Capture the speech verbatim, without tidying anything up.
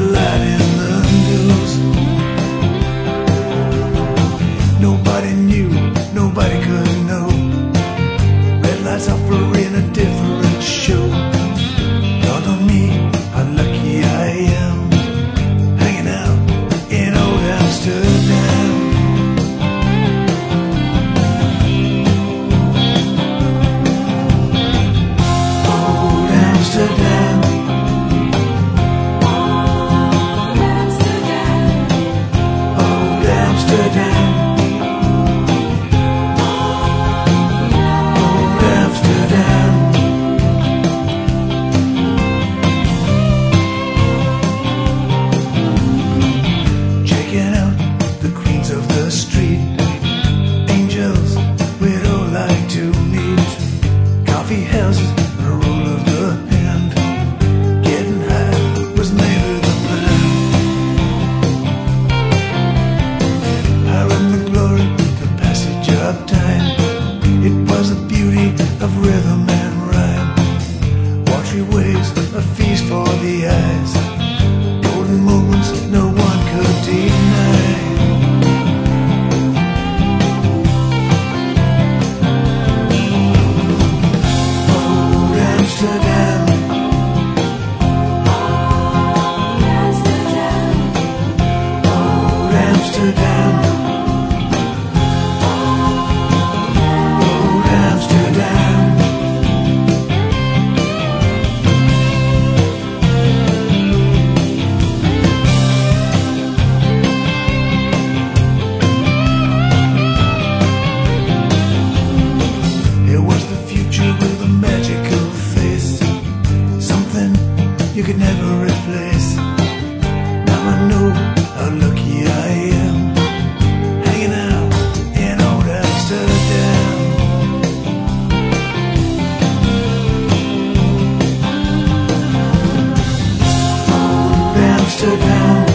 light in the news. Nobody knew, nobody could know. Red lights offering a different show. Dawned on me how lucky I am, hanging out in old Amsterdam. Old Amsterdam. Old Amsterdam. Old Amsterdam. Street angels we'd all like to meet. Coffee houses and a roll of the hand. Getting high was never the plan. Higher in the glory, the passage of time. It was the beauty of rhythm and rhyme. Watery waves, a feast for the eyes. Golden moments no one could deny. Amsterdam. Old Amsterdam. Old Amsterdam. It was the future with a magical face, something you could never replace. Now I know how lucky I am, hanging out in old Amsterdam. Old Amsterdam.